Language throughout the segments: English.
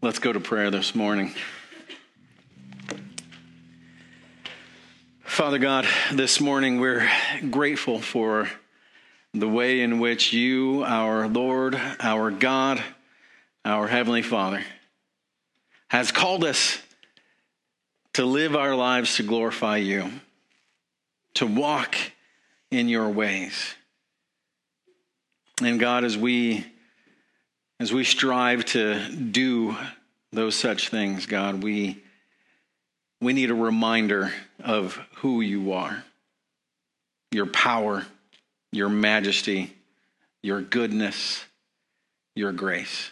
Let's go to prayer this morning. Father God, this morning we're grateful for the way in which you, our Lord, our God, our Heavenly Father, has called us to live our lives to glorify you, to walk in your ways. And God, as we strive to do those such things, God, we need a reminder of who you are, your power, your majesty, your goodness, your grace.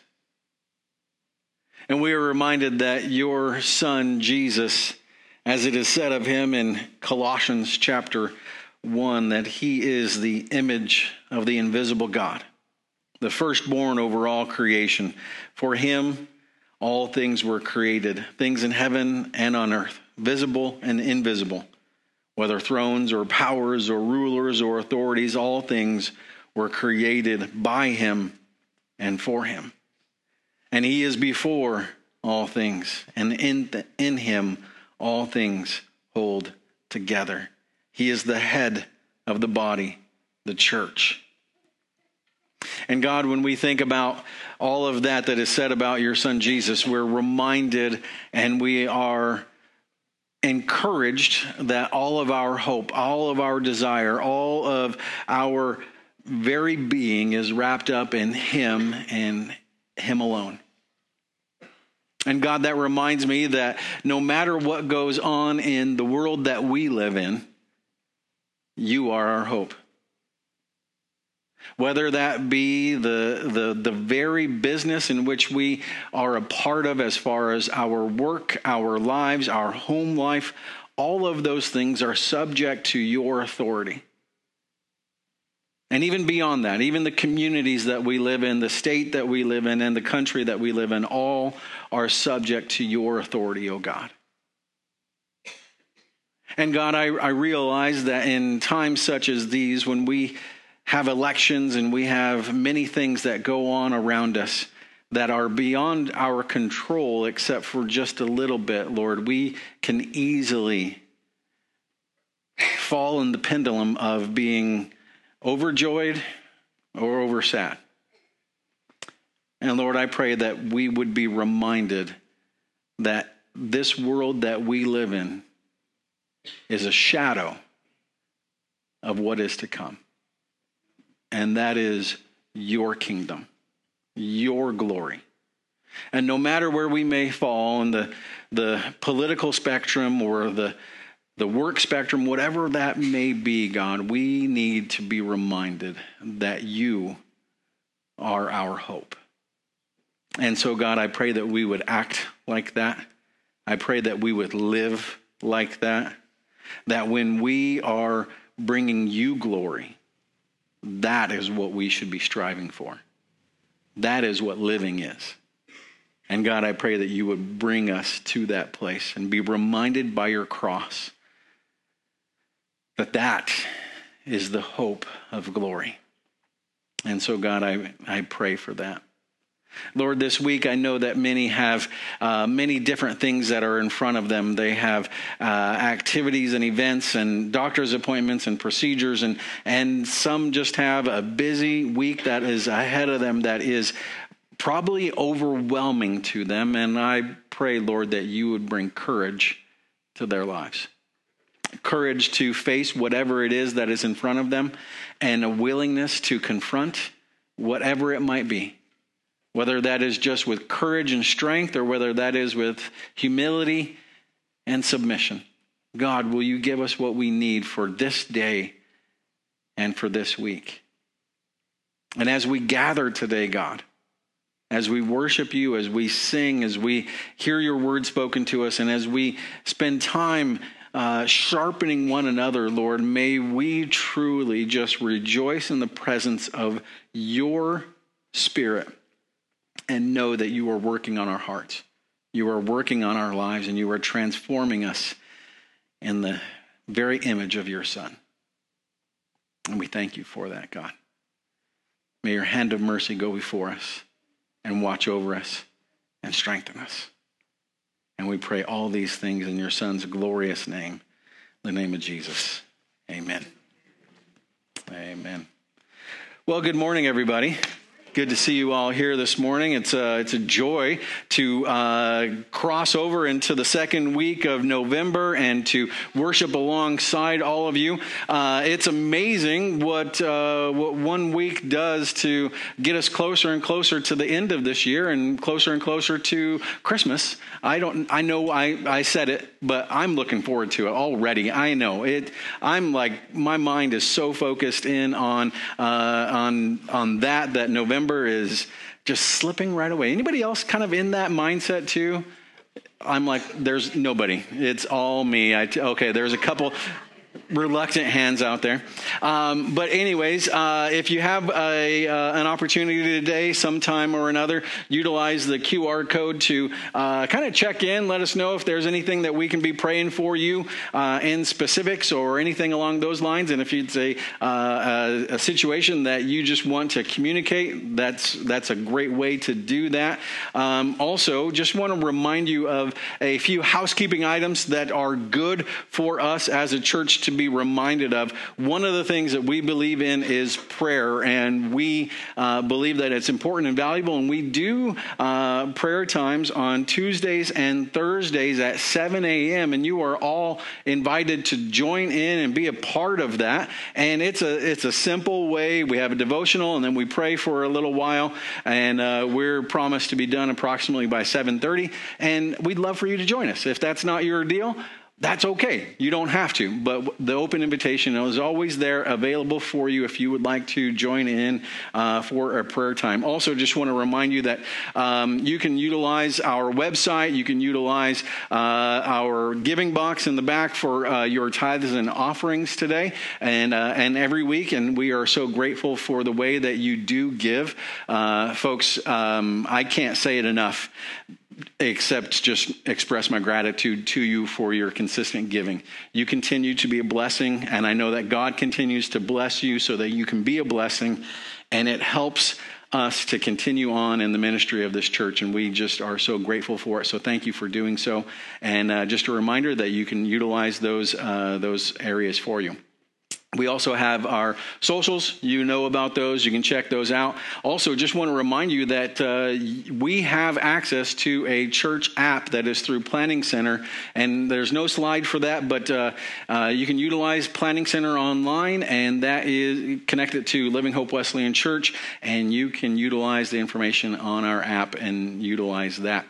And we are reminded that your Son, Jesus, as it is said of him in Colossians chapter 1, that he is the image of the invisible God, the firstborn over all creation. For him, all things were created, things in heaven and on earth, visible and invisible, whether thrones or powers or rulers or authorities, all things were created by him and for him. And he is before all things, and in him all things hold together. He is the head of the body, the church. And God, when we think about all of that is said about your Son Jesus, we're reminded and we are encouraged that all of our hope, all of our desire, all of our very being is wrapped up in him and him alone. And God, that reminds me that no matter what goes on in the world that we live in, you are our hope. Whether that be the very business in which we are a part of as far as our work, our lives, our home life, all of those things are subject to your authority. And even beyond that, even the communities that we live in, the state that we live in, and the country that we live in, all are subject to your authority, O God. And God, I realize that in times such as these, when we have elections and we have many things that go on around us that are beyond our control, except for just a little bit, Lord, we can easily fall in the pendulum of being overjoyed or oversat. And Lord, I pray that we would be reminded that this world that we live in is a shadow of what is to come. And that is your kingdom, your glory. And no matter where we may fall in the political spectrum or the work spectrum, whatever that may be, God, we need to be reminded that you are our hope. And so, God, I pray that we would act like that. I pray that we would live like that. That when we are bringing you glory, that is what we should be striving for. That is what living is. And God, I pray that you would bring us to that place and be reminded by your cross that that is the hope of glory. And so, God, I pray for that. Lord, this week I know that many have many different things that are in front of them. They have activities and events and doctor's appointments and procedures, and some just have a busy week that is ahead of them that is probably overwhelming to them. And I pray, Lord, that you would bring courage to their lives. Courage to face whatever it is that is in front of them, and a willingness to confront whatever it might be. Whether that is just with courage and strength, or whether that is with humility and submission. God, will you give us what we need for this day and for this week? And as we gather today, God, as we worship you, as we sing, as we hear your word spoken to us, and as we spend time sharpening one another, Lord, may we truly just rejoice in the presence of your Spirit and know that you are working on our hearts. You are working on our lives, and you are transforming us in the very image of your Son. And we thank you for that, God. May your hand of mercy go before us and watch over us and strengthen us. And we pray all these things in your Son's glorious name, the name of Jesus. Amen. Amen. Well, good morning, everybody. Good to see you all here this morning. It's a joy to cross over into the second week of November and to worship alongside all of you. It's amazing what 1 week does to get us closer and closer to the end of this year and closer to Christmas. I know I said it, but I'm looking forward to it already. I know it. I'm like, my mind is so focused in on that November is just slipping right away. Anybody else kind of in that mindset too? I'm like, there's nobody. It's all me. Okay, there's a couple reluctant hands out there. But anyways, if you have an opportunity today, sometime or another, utilize the QR code to kind of check in. Let us know if there's anything that we can be praying for you in specifics or anything along those lines. And if it's a situation that you just want to communicate, that's a great way to do that. Also, just want to remind you of a few housekeeping items that are good for us as a church to be reminded of. One of the things that we believe in is prayer, and we believe that it's important and valuable, and we do prayer times on Tuesdays and Thursdays at 7 a.m., and you are all invited to join in and be a part of that. And it's a simple way. We have a devotional, and then we pray for a little while, and we're promised to be done approximately by 7:30, and we'd love for you to join us. If that's not your deal, that's okay. You don't have to, but the open invitation is always there, available for you if you would like to join in for a prayer time. Also, just want to remind you that you can utilize our website. You can utilize our giving box in the back for your tithes and offerings today and every week. And we are so grateful for the way that you do give. Folks, I can't say it enough, except just express my gratitude to you for your consistent giving. You continue to be a blessing, and I know that God continues to bless you so that you can be a blessing, and it helps us to continue on in the ministry of this church, and we just are so grateful for it. So thank you for doing so, and just a reminder that you can utilize those areas for you. We also have our socials. You know about those. You can check those out. Also, just want to remind you that we have access to a church app that is through Planning Center, and there's no slide for that, but you can utilize Planning Center online, and that is connected to Living Hope Wesleyan Church, and you can utilize the information on our app and utilize that.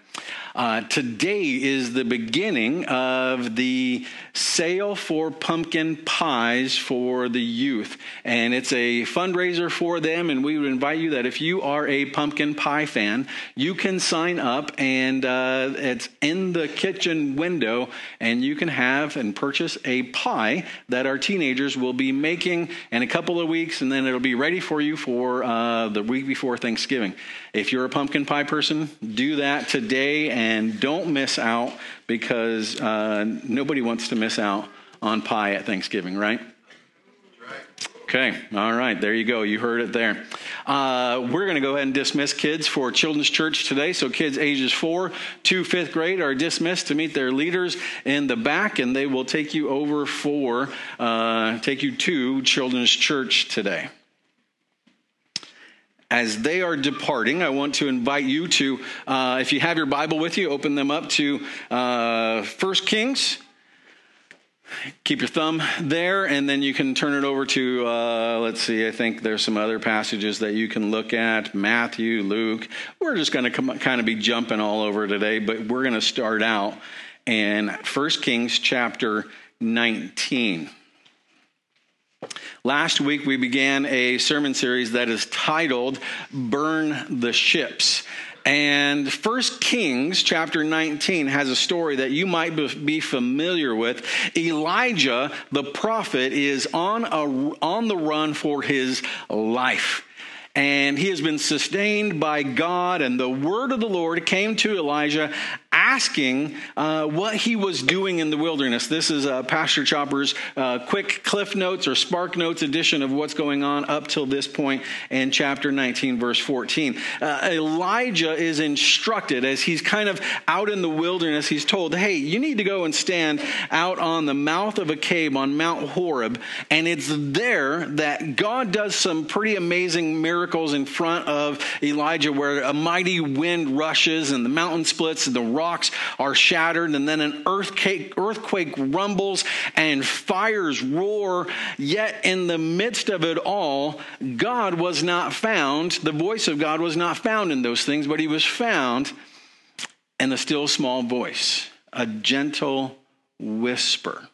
Today is the beginning of the sale for pumpkin pies for the youth, and it's a fundraiser for them, and we would invite you that if you are a pumpkin pie fan, you can sign up, and it's in the kitchen window, and you can have and purchase a pie that our teenagers will be making in a couple of weeks, and then it'll be ready for you for the week before Thanksgiving. If you're a pumpkin pie person, do that today and don't miss out, because nobody wants to miss out on pie at Thanksgiving, right? Okay. All right. There you go. You heard it there. We're going to go ahead and dismiss kids for Children's Church today. So kids ages 4 to 5th grade are dismissed to meet their leaders in the back, and they will take you over take you to Children's Church today. As they are departing, I want to invite you to, if you have your Bible with you, open them up to 1 Kings. Keep your thumb there, and then you can turn it over to, let's see, I think there's some other passages that you can look at. Matthew, Luke. We're just going to kind of be jumping all over today, but we're going to start out in 1 Kings chapter 19. Last week, we began a sermon series that is titled Burn the Ships. And 1 Kings chapter 19 has a story that you might be familiar with. Elijah, the prophet, is on the run for his life. And he has been sustained by God, and the word of the Lord came to Elijah asking what he was doing in the wilderness. This is Pastor Chopper's quick Cliff Notes or Spark Notes edition of what's going on up till this point in chapter 19, verse 14. Elijah is instructed as he's kind of out in the wilderness. He's told, hey, you need to go and stand out on the mouth of a cave on Mount Horeb. And it's there that God does some pretty amazing miracles in front of Elijah, where a mighty wind rushes and the mountain splits and the rocks are shattered, and then an earthquake rumbles and fires roar. Yet in the midst of it all, God was not found. The voice of God was not found in those things, but he was found in a still small voice, a gentle whisper.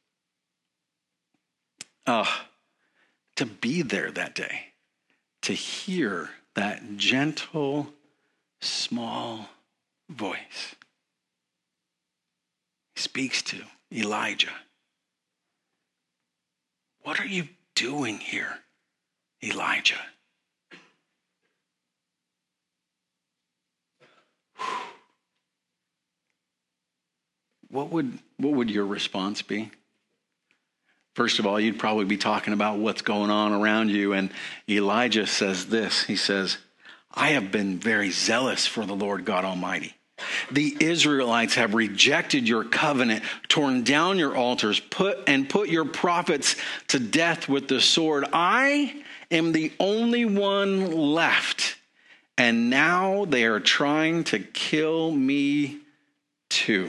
To be there that day, to hear that gentle, small voice. He speaks to Elijah. What are you doing here, Elijah? What would your response be? First of all, you'd probably be talking about what's going on around you. And Elijah says this. He says, I have been very zealous for the Lord God Almighty. The Israelites have rejected your covenant, torn down your altars, put your prophets to death with the sword. I am the only one left. And now they are trying to kill me too.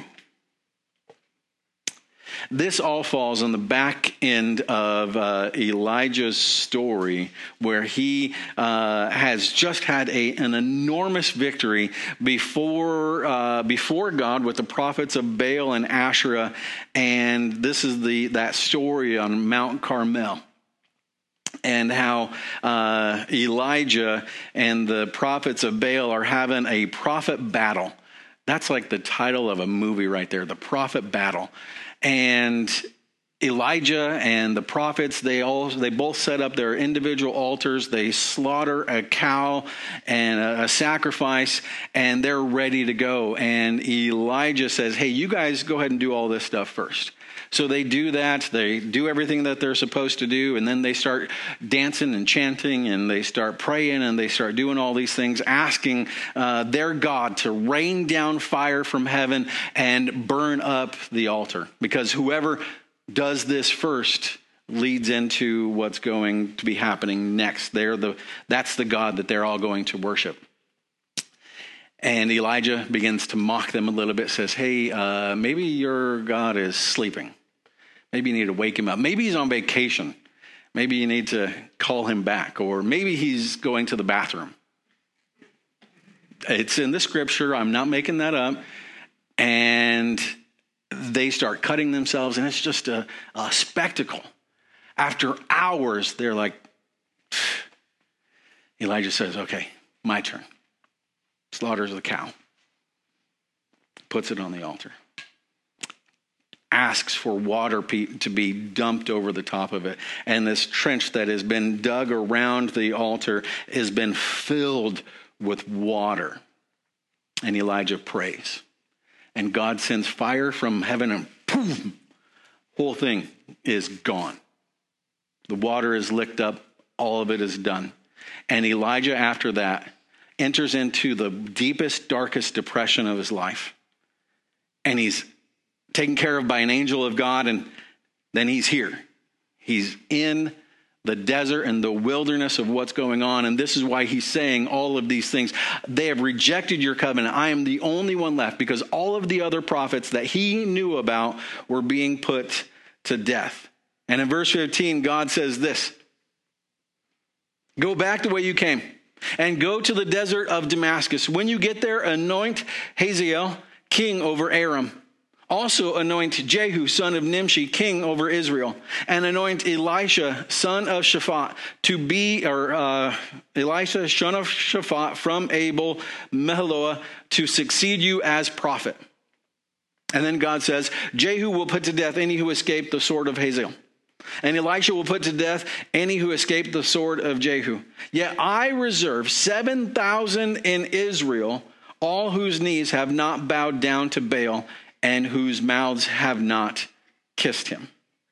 This all falls on the back end of Elijah's story, where he has just had an enormous victory before God with the prophets of Baal and Asherah. And this is that story on Mount Carmel, and how Elijah and the prophets of Baal are having a prophet battle. That's like the title of a movie right there, The Prophet Battle. And Elijah and the prophets, they both set up their individual altars. They slaughter a cow and a sacrifice, and they're ready to go. And Elijah says, hey, you guys go ahead and do all this stuff first. So they do that. They do everything that they're supposed to do. And then they start dancing and chanting, and they start praying, and they start doing all these things, asking their God to rain down fire from heaven and burn up the altar. Because whoever does this first leads into what's going to be happening next. That's the God that they're all going to worship. And Elijah begins to mock them a little bit, says, hey, maybe your God is sleeping. Maybe you need to wake him up. Maybe he's on vacation. Maybe you need to call him back. Or maybe he's going to the bathroom. It's in the scripture. I'm not making that up. And they start cutting themselves, and it's just a spectacle. After hours, they're like, Elijah says, okay, my turn. Slaughters the cow, puts it on the altar, asks for water to be dumped over the top of it. And this trench that has been dug around the altar has been filled with water. And Elijah prays. And God sends fire from heaven, and boom, whole thing is gone. The water is licked up. All of it is done. And Elijah, after that, enters into the deepest, darkest depression of his life. And he's taken care of by an angel of God, and then he's here. He's in the desert and the wilderness of what's going on. And this is why he's saying all of these things. They have rejected your covenant. I am the only one left, because all of the other prophets that he knew about were being put to death. And in verse 15, God says this, go back the way you came, and go to the desert of Damascus. When you get there, anoint Hazael king over Aram. Also anoint Jehu, son of Nimshi, king over Israel. And anoint Elisha, son of Shaphat, Elisha, son of Shaphat from Abel Meholah, to succeed you as prophet. And then God says, Jehu will put to death any who escaped the sword of Hazael. And Elisha will put to death any who escaped the sword of Jehu. Yet I reserve 7,000 in Israel, all whose knees have not bowed down to Baal and whose mouths have not kissed him.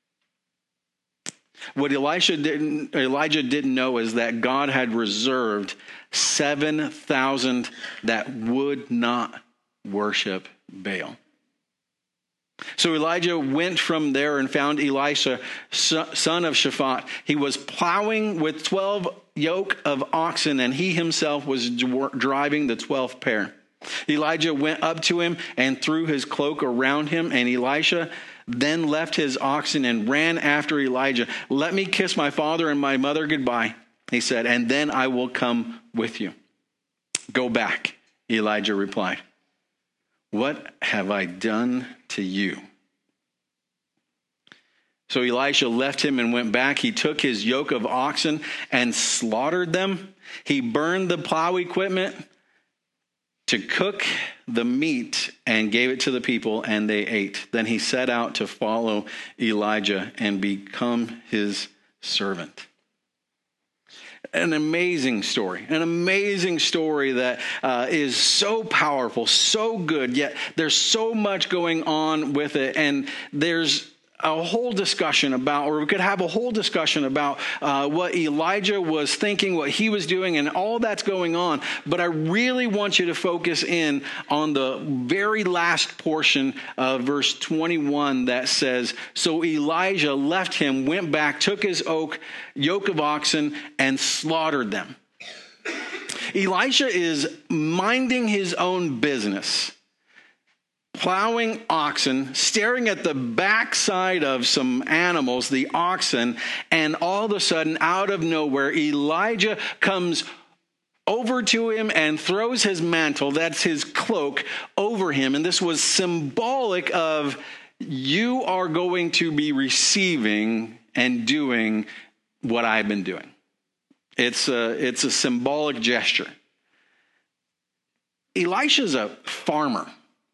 What Elijah didn't know is that God had reserved 7,000 that would not worship Baal. So Elijah went from there and found Elisha, son of Shaphat. He was plowing with 12 yoke of oxen, and he himself was driving the 12th pair. Elijah went up to him and threw his cloak around him, and Elisha then left his oxen and ran after Elijah. "Let me kiss my father and my mother goodbye," he said, "and then I will come with you." "Go back," Elijah replied. "What have I done to you?" So Elisha left him and went back. He took his yoke of oxen and slaughtered them. He burned the plow equipment to cook the meat and gave it to the people, and they ate. Then he set out to follow Elijah and become his servant. An amazing story that is so powerful, so good, yet there's so much going on with it. And there's a whole discussion about, or we could have a whole discussion about what Elijah was thinking, what he was doing, and all that's going on. But I really want you to focus in on the very last portion of verse 21 that says, "So Elijah left him, went back, took his yoke of oxen, and slaughtered them." Elisha is minding his own business, plowing oxen, staring at the backside of some animals, the oxen, and all of a sudden, out of nowhere, Elijah comes over to him and throws his mantle, that's his cloak, over him. And this was symbolic of, you are going to be receiving and doing what I've been doing. It's a symbolic gesture. Elisha's a farmer,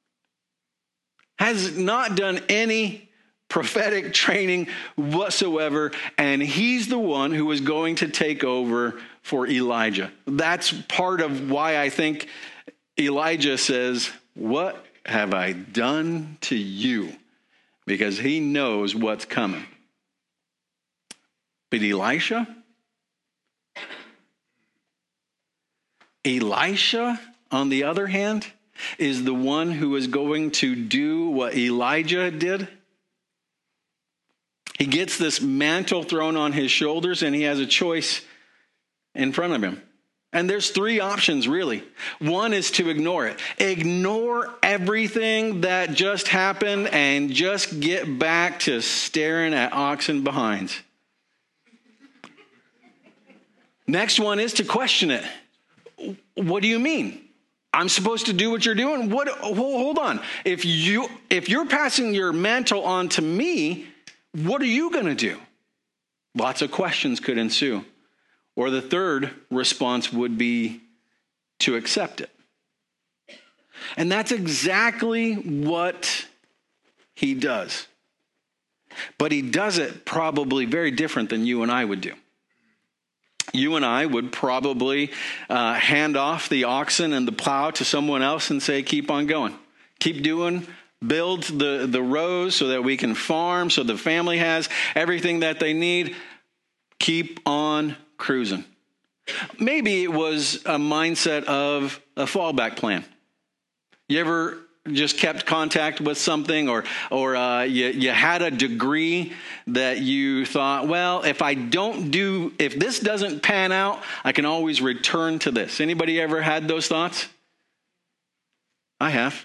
has not done any prophetic training whatsoever, and he's the one who is going to take over for Elijah. That's part of why I think Elijah says, "What have I done to you?" Because he knows what's coming. But Elisha, on the other hand, is the one who is going to do what Elijah did. He gets this mantle thrown on his shoulders, and he has a choice in front of him. And there's three options, really. One is to ignore it. Ignore everything that just happened and just get back to staring at oxen behinds. Next one is to question it. What do you mean? I'm supposed to do what you're doing? What? Hold on. If you're passing your mantle on to me, what are you going to do? Lots of questions could ensue. Or the third response would be to accept it. And that's exactly what he does. But he does it probably very different than you and I would do. You and I would probably hand off the oxen and the plow to someone else and say, keep on going. Keep doing, build the rows so that we can farm, so the family has everything that they need. Keep on cruising. Maybe it was a mindset of a fallback plan. You ever just kept contact with something, or you had a degree that you thought, well, if this doesn't pan out, I can always return to this. Anybody ever had those thoughts? I have.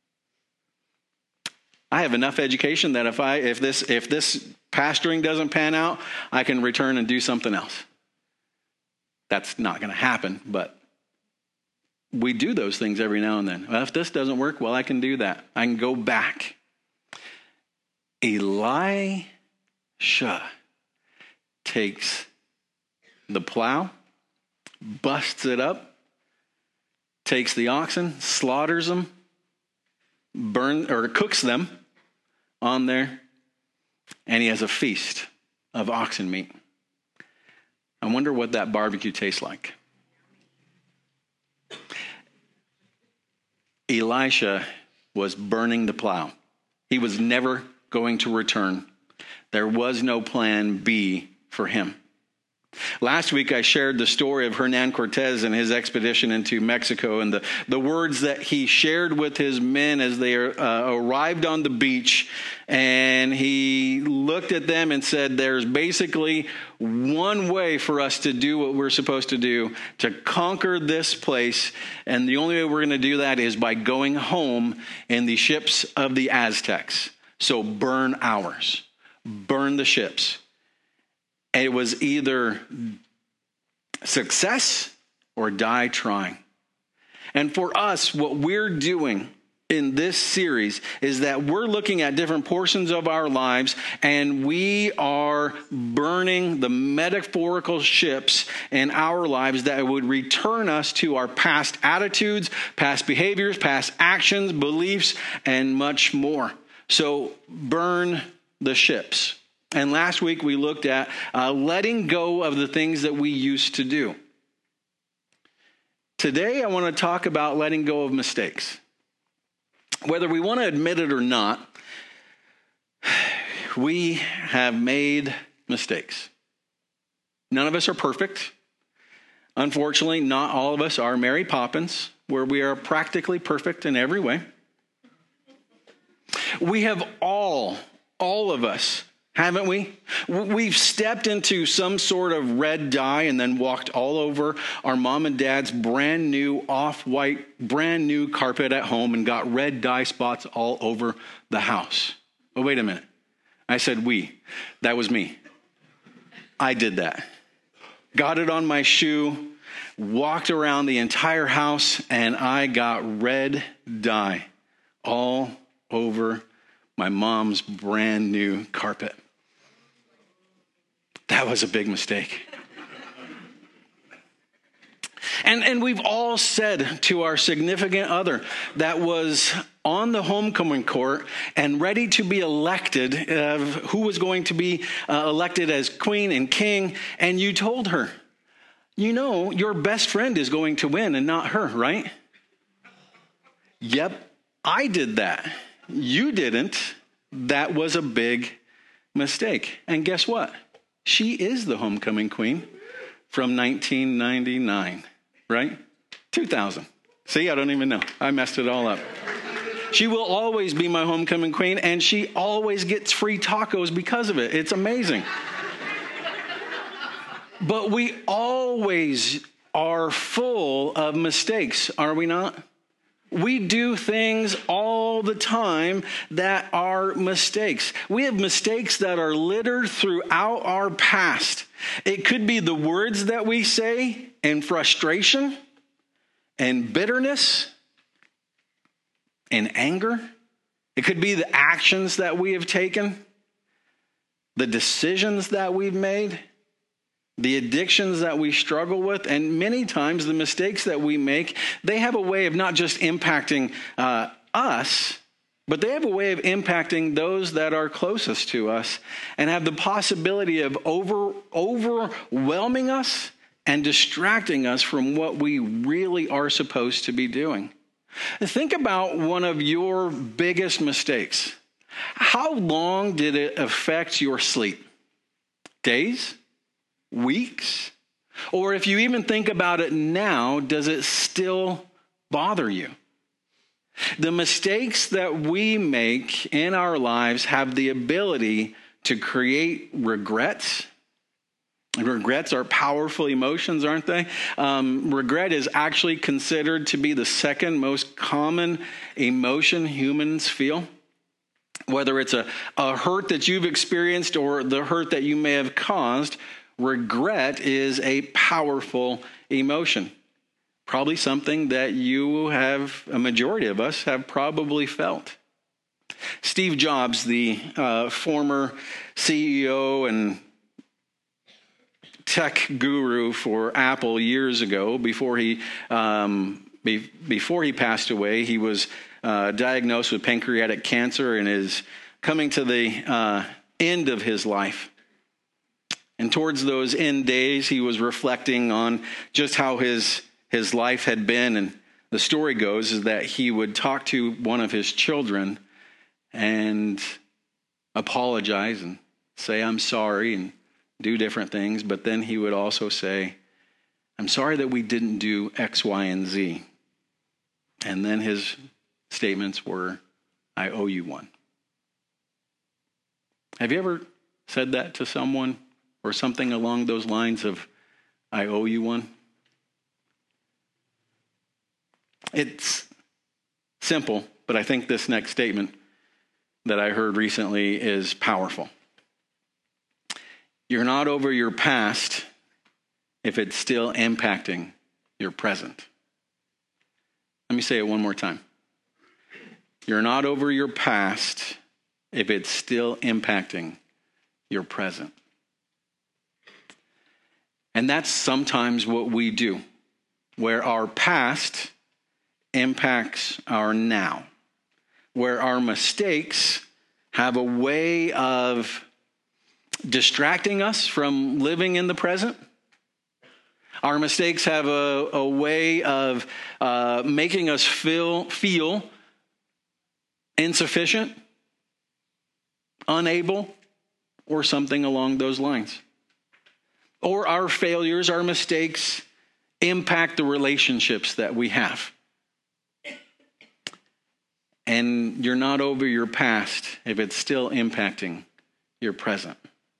I have enough education that if this pastoring doesn't pan out, I can return and do something else. That's not going to happen, but we do those things every now and then. Well, if this doesn't work, well, I can do that. I can go back. Elisha takes the plow, busts it up, takes the oxen, slaughters them, cooks them on there, and he has a feast of oxen meat. I wonder what that barbecue tastes like. Elisha was burning the plow. He was never going to return. There was no plan B for him. Last week, I shared the story of Hernan Cortez and his expedition into Mexico and the words that he shared with his men as they arrived on the beach. And he looked at them and said, there's basically one way for us to do what we're supposed to do, to conquer this place. And the only way we're going to do that is by going home in the ships of the Aztecs. So burn ours. Burn the ships. And it was either success or die trying. And for us, what we're doing in this series is that we're looking at different portions of our lives, and we are burning the metaphorical ships in our lives that would return us to our past attitudes, past behaviors, past actions, beliefs, and much more. So burn the ships. And last week we looked at letting go of the things that we used to do. Today I want to talk about letting go of mistakes. Whether we want to admit it or not, we have made mistakes. None of us are perfect. Unfortunately, not all of us are Mary Poppins, where we are practically perfect in every way. We have all of us, haven't we? We've stepped into some sort of red dye and then walked all over our mom and dad's brand new off-white, brand new carpet at home and got red dye spots all over the house. Oh, wait a minute. I said we. That was me. I did that. Got it on my shoe, walked around the entire house, and I got red dye all over my mom's brand new carpet. That was a big mistake. And we've all said to our significant other that was on the homecoming court and ready to be elected, who was going to be elected as queen and king, and you told her, you know, your best friend is going to win and not her, right? Yep, I did that. You didn't. That was a big mistake. And guess what? She is the homecoming queen from 1999, right? 2000. See, I don't even know. I messed it all up. She will always be my homecoming queen, and she always gets free tacos because of it. It's amazing. But we always are full of mistakes, are we not? We do things all the time that are mistakes. We have mistakes that are littered throughout our past. It could be the words that we say in frustration and bitterness and anger. It could be the actions that we have taken, the decisions that we've made, the addictions that we struggle with, and many times the mistakes that we make, they have a way of not just impacting us, but they have a way of impacting those that are closest to us and have the possibility of overwhelming us and distracting us from what we really are supposed to be doing. Think about one of your biggest mistakes. How long did it affect your sleep? Days? Weeks? Or if you even think about it now, does it still bother you? The mistakes that we make in our lives have the ability to create regrets. Regrets are powerful emotions, aren't they? Regret is actually considered to be the second most common emotion humans feel. Whether it's a hurt that you've experienced or the hurt that you may have caused, regret is a powerful emotion. Probably something that a majority of us have probably felt. Steve Jobs, the former CEO and tech guru for Apple years ago, before he passed away, he was diagnosed with pancreatic cancer and is coming to the end of his life. And towards those end days, he was reflecting on just how his life had been and the story goes is that he would talk to one of his children and apologize and say, I'm sorry, and do different things. But then he would also say, I'm sorry that we didn't do X, Y, and Z. And then his statements were, I owe you one. Have you ever said that to someone or something along those lines of, I owe you one? It's simple, but I think this next statement that I heard recently is powerful. You're not over your past if it's still impacting your present. Let me say it one more time. You're not over your past if it's still impacting your present. And that's sometimes what we do, where our past impacts our now, where our mistakes have a way of distracting us from living in the present. Our mistakes have a way of making us feel insufficient, unable, or something along those lines. Or our failures, our mistakes impact the relationships that we have. And you're not over your past if it's still impacting your present.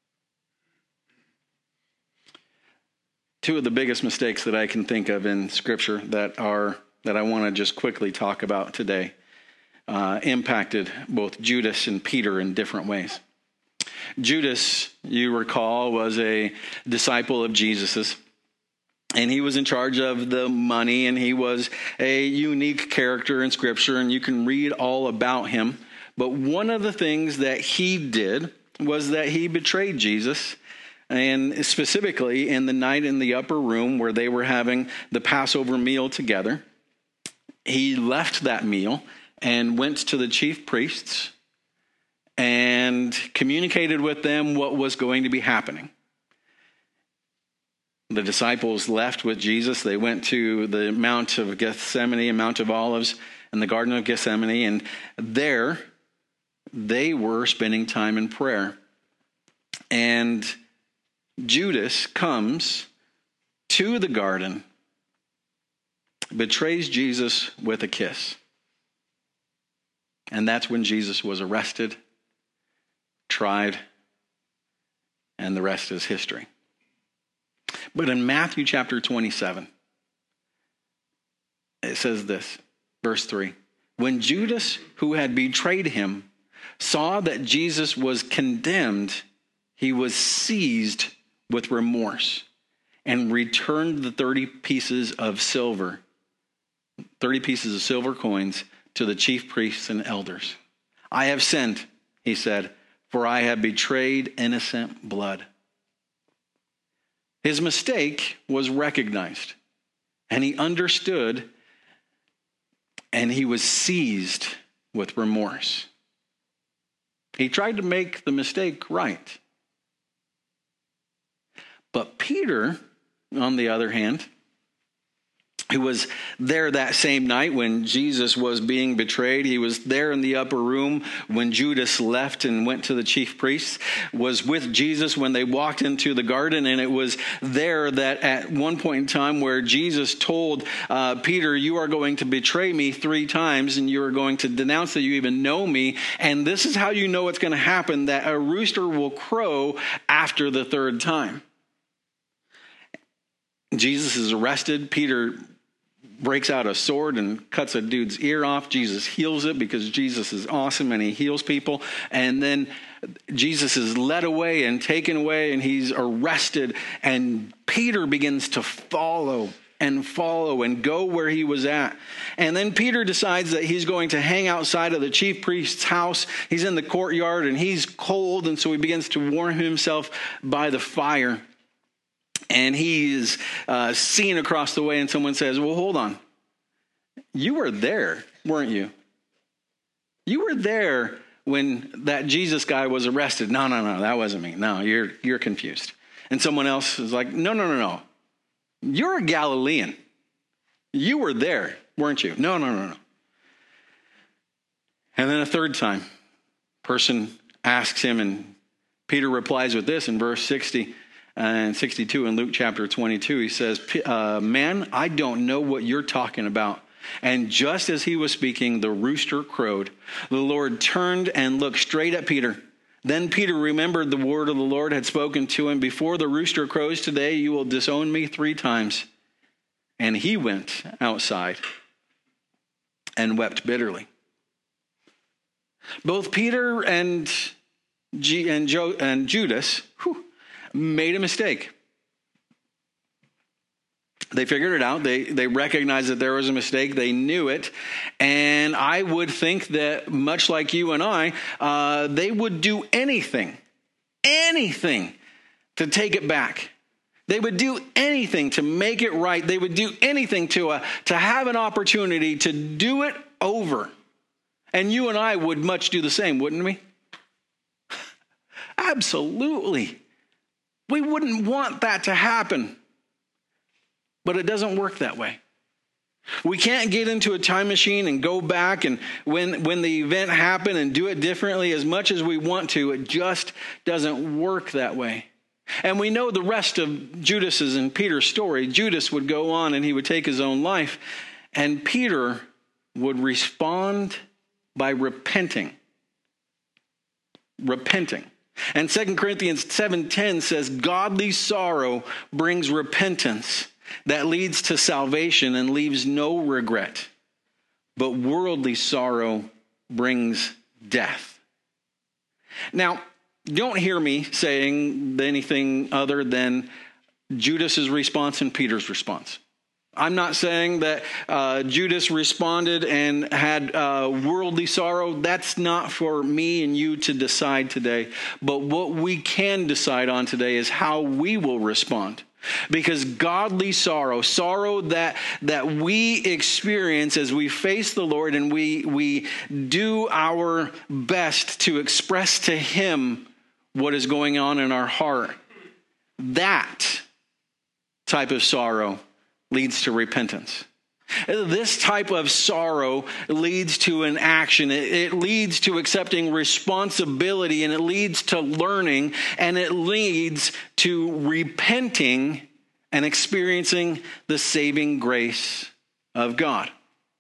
Two of the biggest mistakes that I can think of in Scripture that I want to just quickly talk about today impacted both Judas and Peter in different ways. Judas, you recall, was a disciple of Jesus's, and he was in charge of the money, and he was a unique character in Scripture, and you can read all about him. But one of the things that he did was that he betrayed Jesus, and specifically in the night in the upper room where they were having the Passover meal together. He left that meal and went to the chief priests and communicated with them what was going to be happening. The disciples left with Jesus. They went to the Mount of Gethsemane and Mount of Olives and the Garden of Gethsemane, and there they were spending time in prayer. And Judas comes to the garden, betrays Jesus with a kiss. And that's when Jesus was arrested, tried, and the rest is history. But in Matthew chapter 27, it says this, verse 3. When Judas, who had betrayed him, saw that Jesus was condemned, he was seized with remorse and returned the 30 pieces of silver coins to the chief priests and elders. I have sinned, he said, for I have betrayed innocent blood. His mistake was recognized, and he understood, and he was seized with remorse. He tried to make the mistake right. But Peter, on the other hand, who was there that same night when Jesus was being betrayed, he was there in the upper room when Judas left and went to the chief priests, was with Jesus when they walked into the garden, and it was there that at one point in time where Jesus told Peter, you are going to betray me 3 times, and you are going to denounce that you even know me, and this is how you know it's going to happen, that a rooster will crow after the 3rd time. Jesus is arrested. Peter breaks out a sword and cuts a dude's ear off. Jesus heals it because Jesus is awesome and he heals people. And then Jesus is led away and taken away and he's arrested. And Peter begins to follow and go where he was at. And then Peter decides that he's going to hang outside of the chief priest's house. He's in the courtyard and he's cold. And so he begins to warm himself by the fire. And he is seen across the way, and someone says, well, hold on. You were there, weren't you? You were there when that Jesus guy was arrested. No, that wasn't me. No, you're confused. And someone else is like, no. You're a Galilean. You were there, weren't you? No. And then a third time, person asks him, and Peter replies with this in verse 60 and 62 in Luke chapter 22. He says, man, I don't know what you're talking about. And just as he was speaking, the rooster crowed. The Lord turned and looked straight at Peter. Then Peter remembered the word of the Lord had spoken to him. Before the rooster crows today, you will disown me 3 times. And he went outside and wept bitterly. Both Peter and Judas made a mistake. They figured it out. They recognized that there was a mistake. They knew it. And I would think that much like you and I, they would do anything to take it back. They would do anything to make it right. They would do anything to have an opportunity to do it over. And you and I would much do the same, wouldn't we? Absolutely. We wouldn't want that to happen. But it doesn't work that way. We can't get into a time machine and go back and when the event happened and do it differently as much as we want to. It just doesn't work that way. And we know the rest of Judas's and Peter's story. Judas would go on and he would take his own life. And Peter would respond by repenting. And 2 Corinthians 7:10 says, godly sorrow brings repentance that leads to salvation and leaves no regret. But worldly sorrow brings death. Now, don't hear me saying anything other than Judas's response and Peter's response. I'm not saying that Judas responded and had worldly sorrow. That's not for me and you to decide today. But what we can decide on today is how we will respond. Because godly sorrow that we experience as we face the Lord and we do our best to express to Him what is going on in our heart, that type of sorrow leads to repentance. This type of sorrow leads to an action. It leads to accepting responsibility, and it leads to learning, and it leads to repenting and experiencing the saving grace of God.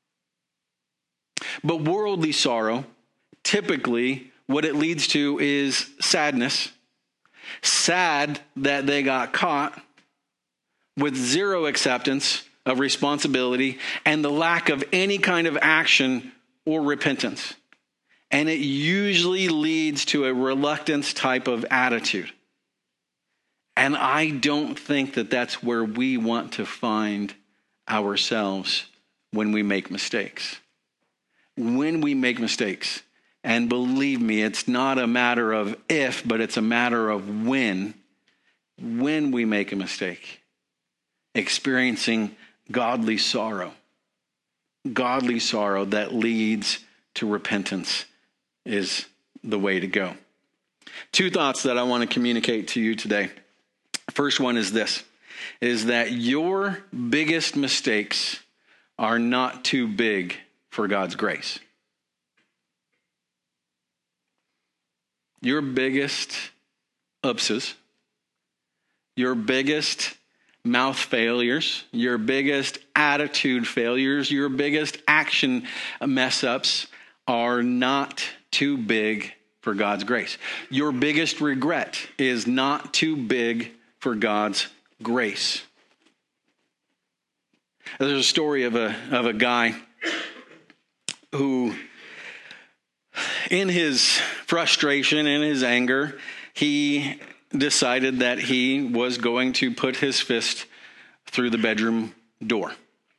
But worldly sorrow, typically what it leads to is sadness. Sad that they got caught, with zero acceptance of responsibility and the lack of any kind of action or repentance. And it usually leads to a reluctance type of attitude. And I don't think that that's where we want to find ourselves when we make mistakes. When we make mistakes, and believe me, it's not a matter of if, but it's a matter of when we make a mistake. Experiencing godly sorrow that leads to repentance is the way to go. 2 thoughts that I want to communicate to you today. First one is this, is that your biggest mistakes are not too big for God's grace. Your biggest upses, your biggest mouth failures, your biggest attitude failures, your biggest action mess ups are not too big for God's grace. Your biggest regret is not too big for God's grace. There's a story of a guy who, in his frustration, in his anger, he decided that he was going to put his fist through the bedroom door.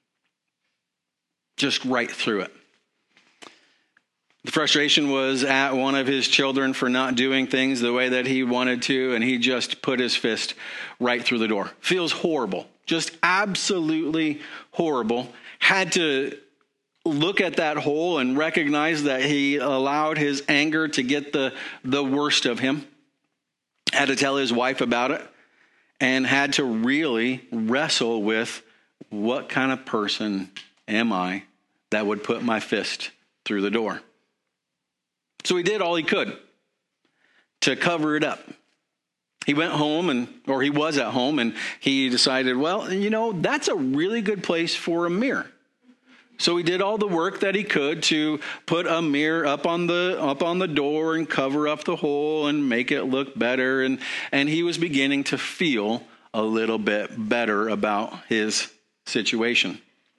Just right through it. The frustration was at one of his children for not doing things the way that he wanted to, and he just put his fist right through the door. Feels horrible. Just absolutely horrible. Had to look at that hole and recognize that he allowed his anger to get the worst of him. Had to tell his wife about it, and had to really wrestle with, what kind of person am I that would put my fist through the door. So he did all he could to cover it up. He went home he was at home, and he decided, well, that's a really good place for a mirror. So he did all the work that he could to put a mirror up on the door and cover up the hole and make it look better. And he was beginning to feel a little bit better about his situation.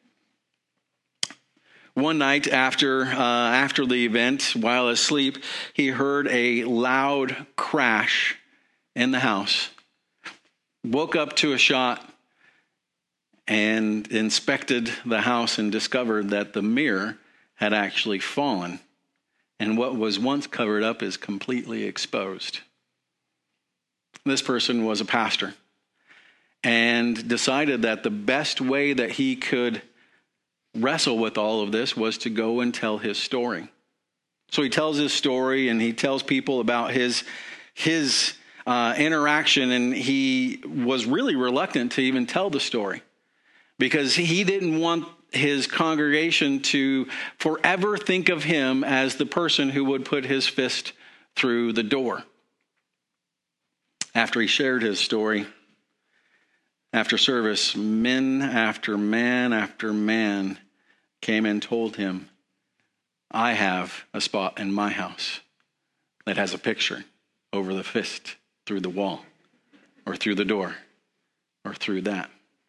One night after the event, while asleep, he heard a loud crash in the house, woke up to a shot, and inspected the house and discovered that the mirror had actually fallen, and what was once covered up is completely exposed. This person was a pastor and decided that the best way that he could wrestle with all of this was to go and tell his story. So he tells his story, and he tells people about his interaction, and he was really reluctant to even tell the story because he didn't want his congregation to forever think of him as the person who would put his fist through the door. After he shared his story, after service, men after man after man came and told him, I have a spot in my house that has a picture over the fist through the wall or through the door or through that.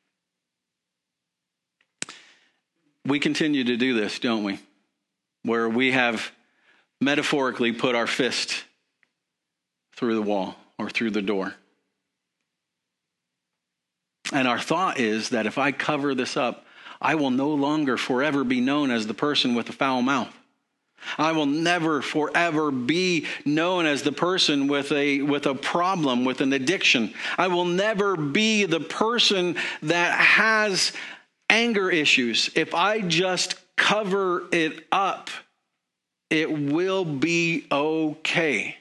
We continue to do this, don't we? Where we have metaphorically put our fist through the wall or through the door. And our thought is that if I cover this up, I will no longer forever be known as the person with the foul mouth. I will never forever be known as the person with a problem, with an addiction. I will never be the person that has anger issues. If I just cover it up, it will be okay.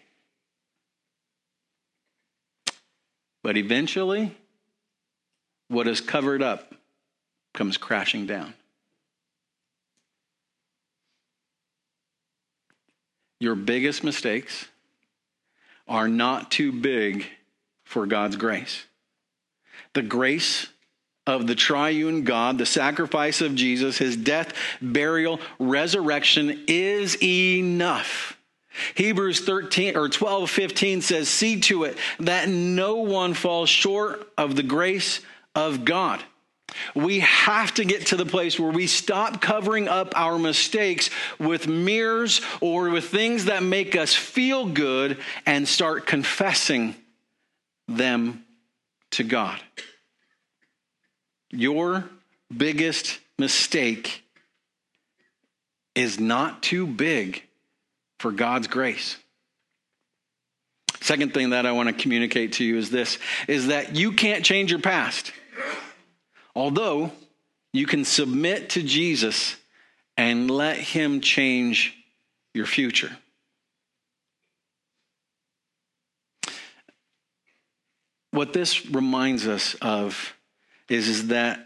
But eventually, what is covered up comes crashing down. Your biggest mistakes are not too big for God's grace. The grace of the triune God, the sacrifice of Jesus, his death, burial, resurrection is enough. Hebrews 12:15 says, see to it that no one falls short of the grace of God. We have to get to the place where we stop covering up our mistakes with mirrors or with things that make us feel good and start confessing them to God. Your biggest mistake is not too big for God's grace. Second thing that I want to communicate to you is this, is that you can't change your past. Although you can submit to Jesus and let him change your future. What this reminds us of is that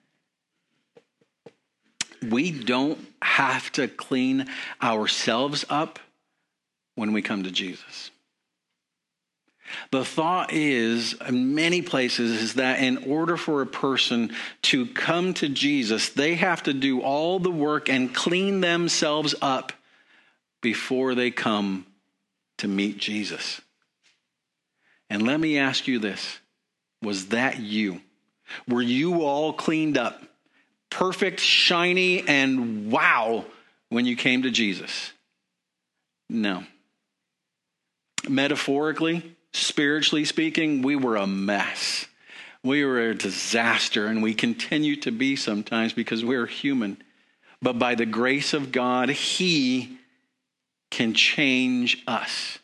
we don't have to clean ourselves up when we come to Jesus. The thought is, in many places, is that in order for a person to come to Jesus, they have to do all the work and clean themselves up before they come to meet Jesus. And let me ask you this. Was that you? Were you all cleaned up, perfect, shiny, and wow when you came to Jesus? No. Metaphorically, spiritually speaking, we were a mess. We were a disaster, and we continue to be sometimes because we're human. But by the grace of God, he can change us.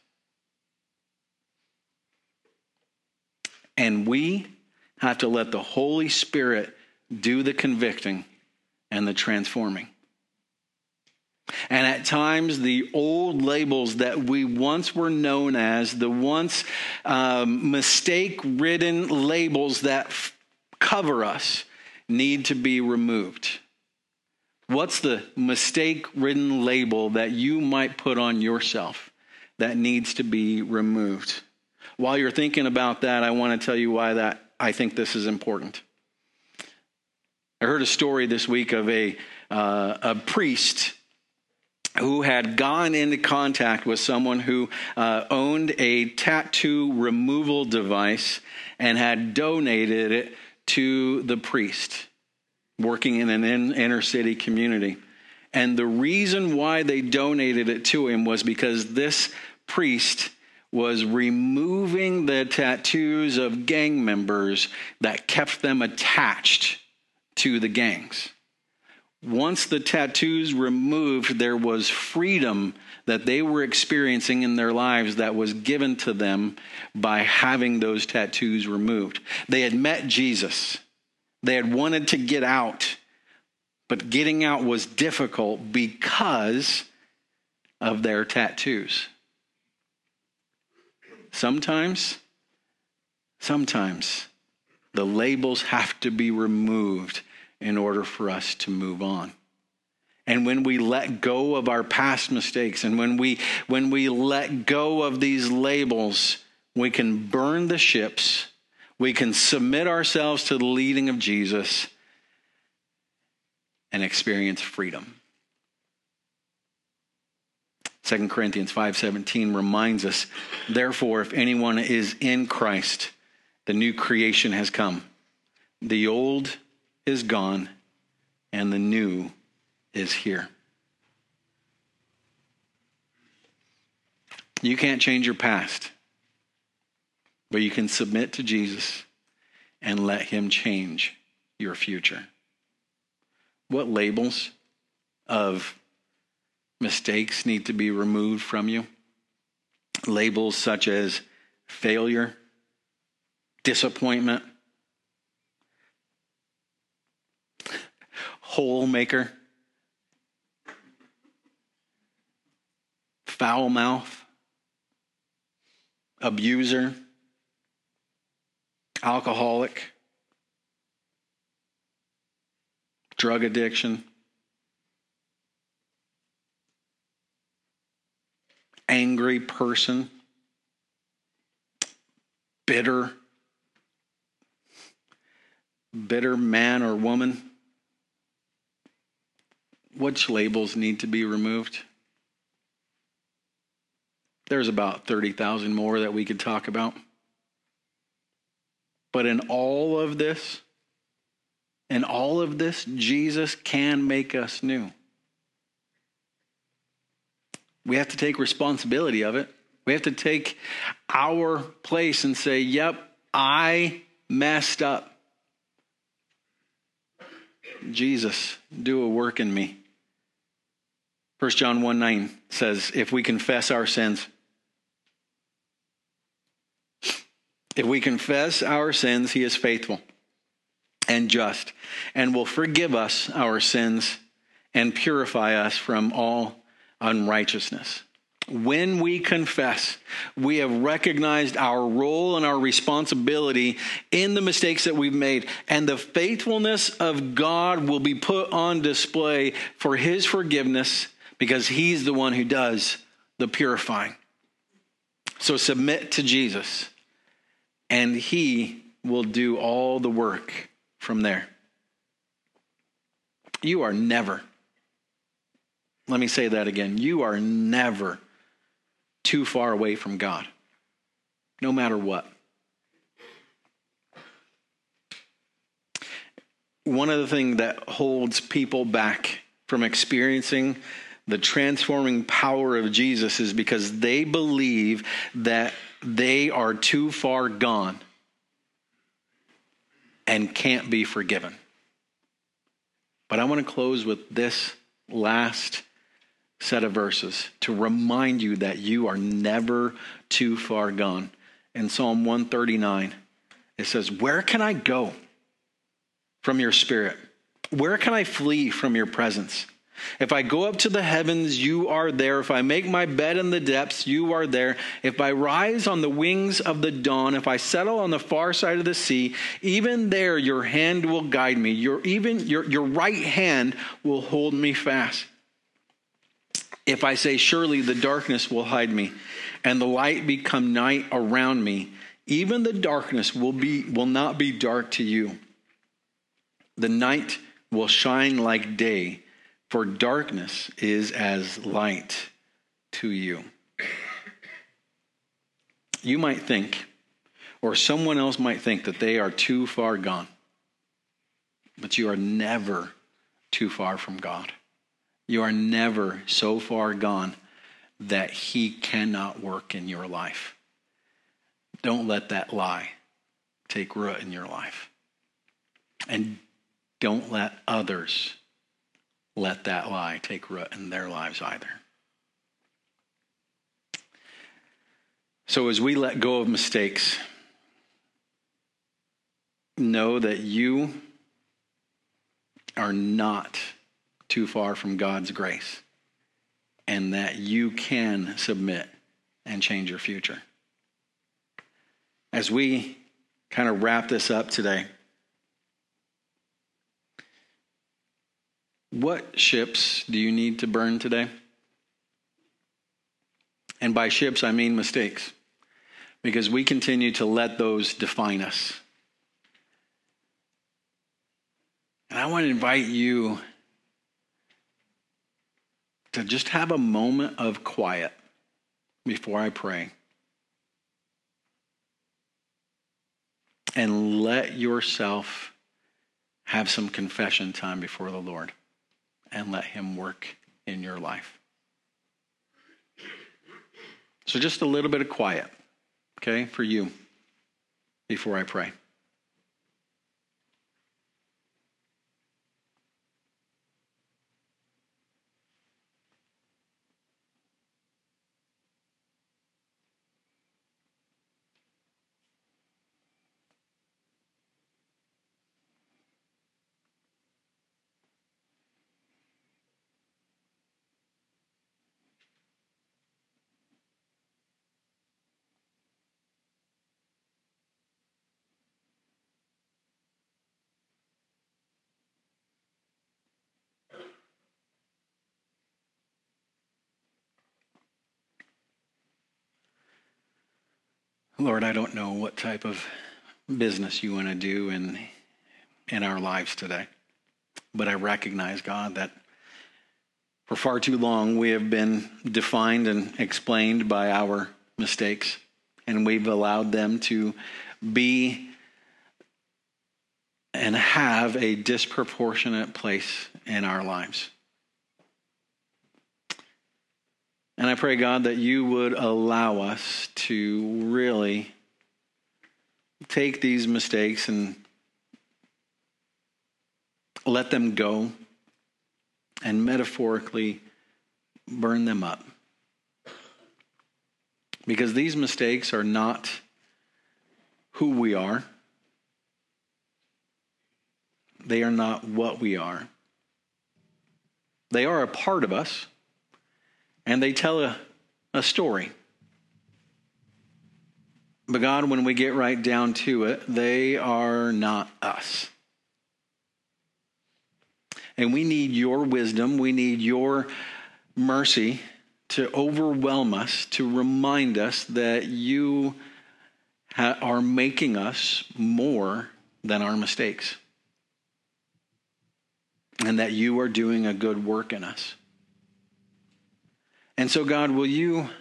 And we have to let the Holy Spirit do the convicting and the transforming. And at times, the old labels that we once were known as, the once mistake-ridden labels that cover us, need to be removed. What's the mistake-ridden label that you might put on yourself that needs to be removed? While you're thinking about that, I want to tell you why I think this is important. I heard a story this week of a priest who had gone into contact with someone who owned a tattoo removal device and had donated it to the priest working in an inner city community. And the reason why they donated it to him was because this priest was removing the tattoos of gang members that kept them attached to the gangs. Once the tattoos removed, there was freedom that they were experiencing in their lives that was given to them by having those tattoos removed. They had met Jesus. They had wanted to get out, but getting out was difficult because of their tattoos. Sometimes the labels have to be removed in order for us to move on. And when we let go of our past mistakes, and when we let go of these labels, we can burn the ships. We can submit ourselves to the leading of Jesus and experience freedom. 2 Corinthians 5:17 reminds us, therefore, if anyone is in Christ, the new creation has come. The old is gone and the new is here. You can't change your past, but you can submit to Jesus and let him change your future. What labels of mistakes need to be removed from you? Labels such as failure, disappointment, hole maker, foul mouth, abuser, alcoholic, drug addiction, angry person, bitter man or woman. Which labels need to be removed? There's about 30,000 more that we could talk about. But in all of this, Jesus can make us new. We have to take responsibility of it. We have to take our place and say, yep, I messed up. Jesus, do a work in me. 1 John 1:9 says, if we confess our sins, he is faithful and just and will forgive us our sins and purify us from all unrighteousness. When we confess, we have recognized our role and our responsibility in the mistakes that we've made, and the faithfulness of God will be put on display for his forgiveness because he's the one who does the purifying. So submit to Jesus, and he will do all the work from there. You are never, let me say that again, you are never too far away from God, no matter what. One of the things that holds people back from experiencing the transforming power of Jesus is because they believe that they are too far gone and can't be forgiven. But I want to close with this last set of verses to remind you that you are never too far gone. In Psalm 139, it says, where can I go from your spirit? Where can I flee from your presence? If I go up to the heavens, you are there. If I make my bed in the depths, you are there. If I rise on the wings of the dawn, if I settle on the far side of the sea, even there your hand will guide me. Your right hand will hold me fast. If I say, surely the darkness will hide me, and the light become night around me, even the darkness will not be dark to you. The night will shine like day, for darkness is as light to you. You might think, or someone else might think, that they are too far gone. But you are never too far from God. You are never so far gone that he cannot work in your life. Don't let that lie take root in your life. And don't let others let that lie take root in their lives either. So as we let go of mistakes, know that you are not too far from God's grace, and that you can submit and change your future. As we kind of wrap this up today, what ships do you need to burn today? And by ships, I mean mistakes, because we continue to let those define us. And I want to invite you to just have a moment of quiet before I pray. And let yourself have some confession time before the Lord. And let him work in your life. So just a little bit of quiet, okay, for you before I pray. Lord, I don't know what type of business you want to do in our lives today. But I recognize, God, that for far too long we have been defined and explained by our mistakes. And we've allowed them to be and have a disproportionate place in our lives. And I pray, God, that you would allow us to really take these mistakes and let them go and metaphorically burn them up. Because these mistakes are not who we are. They are not what we are. They are a part of us. And they tell a story. But God, when we get right down to it, they are not us. And we need your wisdom. We need your mercy to overwhelm us, to remind us that you are making us more than our mistakes. And that you are doing a good work in us. And so, God, will you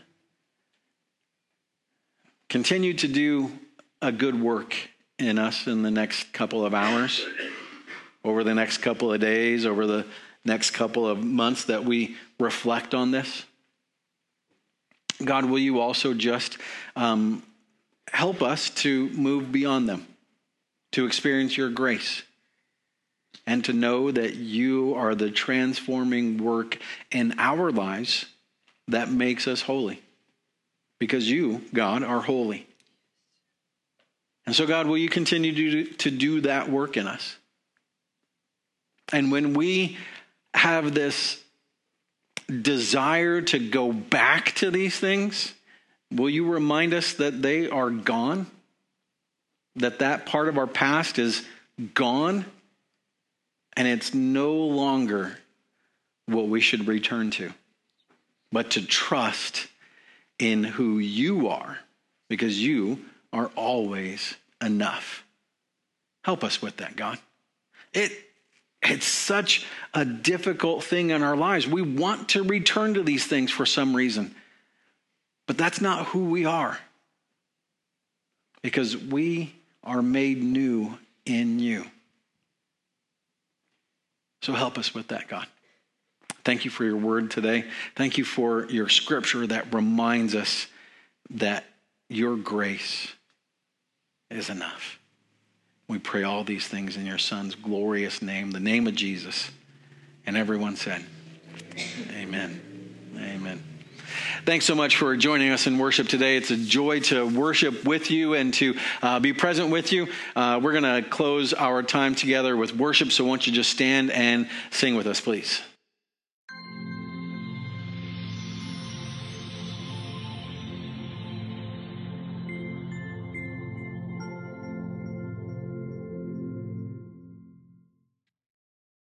continue to do a good work in us in the next couple of hours, over the next couple of days, over the next couple of months that we reflect on this? God, will you also just help us to move beyond them, to experience your grace, and to know that you are the transforming work in our lives that makes us holy. Because you, God, are holy. And so, God, will you continue to do that work in us? And when we have this desire to go back to these things, will you remind us that they are gone? That part of our past is gone, and it's no longer what we should return to, but to trust in who you are, because you are always enough. Help us with that, God. It's such a difficult thing in our lives. We want to return to these things for some reason, but that's not who we are, because we are made new in you. So help us with that, God. Thank you for your word today. Thank you for your scripture that reminds us that your grace is enough. We pray all these things in your Son's glorious name, the name of Jesus. And everyone said, amen. Amen. Thanks so much for joining us in worship today. It's a joy to worship with you and to be present with you. We're going to close our time together with worship, so why don't you just stand and sing with us, please.